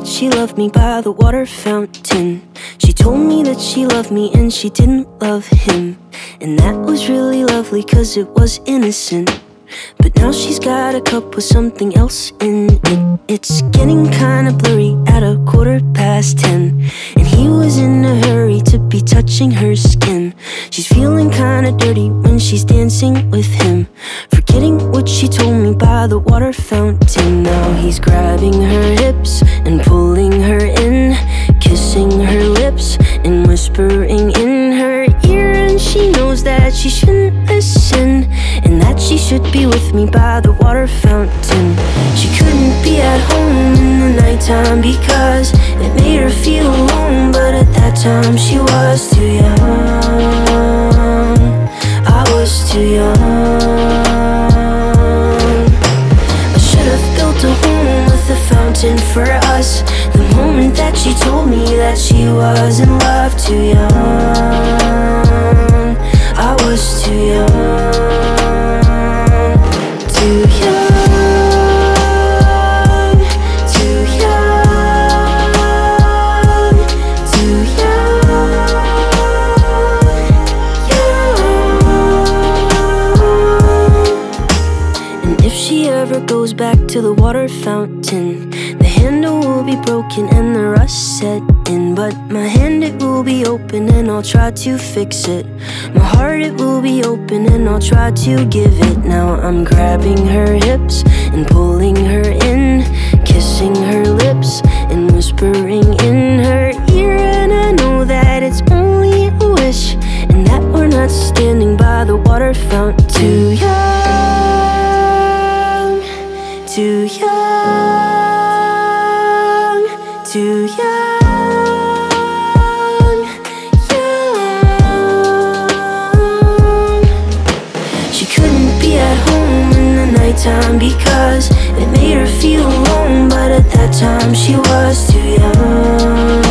she loved me by the water fountain. She told me that she loved me and she didn't love him. And that was really lovely cause it was innocent. But now she's got a cup with something else in it. It's getting kinda blurry at 10:15. And he was in a hurry to be touching her skin. She's feeling kinda dirty when she's dancing with him, forgetting what she told me by the water fountain. Now he's grabbing her hips and pulling her in, kissing her lips and whispering in her ear. And she knows that she shouldn't listen, and that she should be with me by the water fountain. She couldn't be at home in the nighttime because it made her feel alone. But at that time she was too young. I was too young. I should have built a home with a fountain for us the moment that she told me that she was in love. Too young. I was too young. Too young, too young, too young, young. And if she ever goes back to the water fountain, the handle will be broken and the rust set in. But my hand, it will be open and I'll try to fix it. My heart, it will be open and I'll try to give it. Now I'm grabbing her hips and pulling her in, kissing her lips and whispering in her ear. And I know that it's only a wish, and that we're not standing by the water fountain. Too young, too young, too young. Time because it made her feel alone. But at that time she was too young.